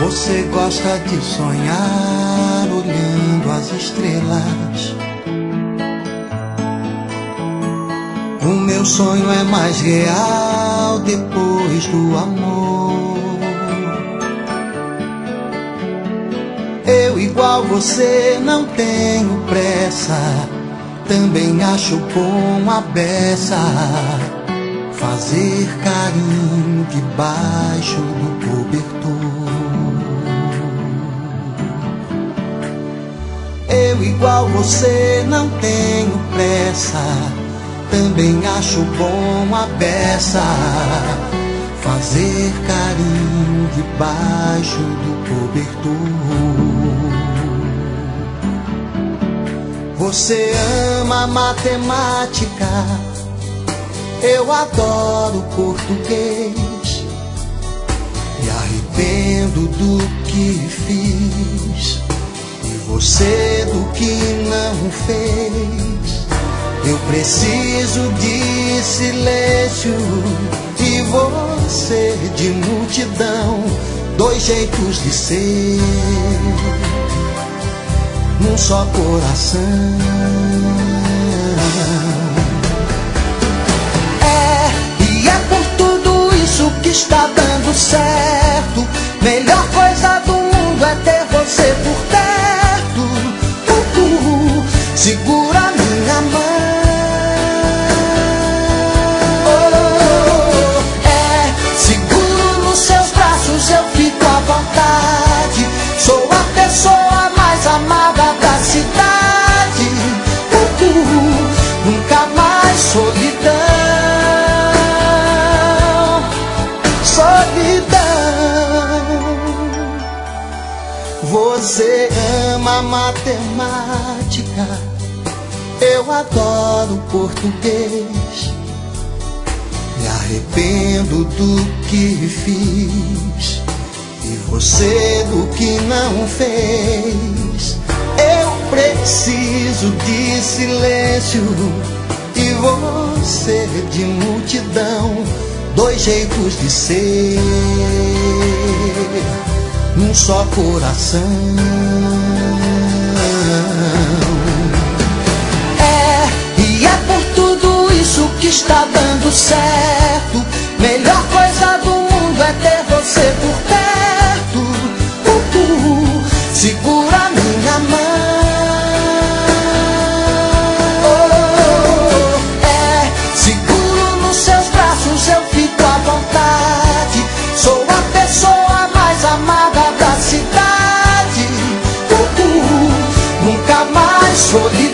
Você gosta de sonhar olhando as estrelas. O meu sonho é mais real depois do amor. Eu, igual você, não tenho pressa. Também acho bom a beça fazer carinho debaixo do cobertor. Eu, igual você, não tenho pressa. Também acho bom a beça fazer carinho debaixo do cobertor. Você ama matemática, eu adoro português. Me arrependo do que fiz e você do que não fez. Eu preciso de silêncio e você de multidão. Dois jeitos de ser num só coração. E é por tudo isso que está dando certo. Melhor coisa do mundo é ter você por perto. Segura minha mão. Seguro nos seus braços, eu fico à vontade. Sou a pessoa mais amada da cidade. Nunca mais solidão. Você ama matemática, eu adoro português. Me arrependo do que fiz e você do que não fez. Eu preciso de silêncio e você de multidão. Dois jeitos de ser num só coração. E é por tudo isso que está dando certo. Melhor coisa do mundo é ter você por perto. Segura minha mão. Seguro nos seus braços, eu fico à vontade. Sou a pessoa mais amada da cidade. Nunca mais solidão.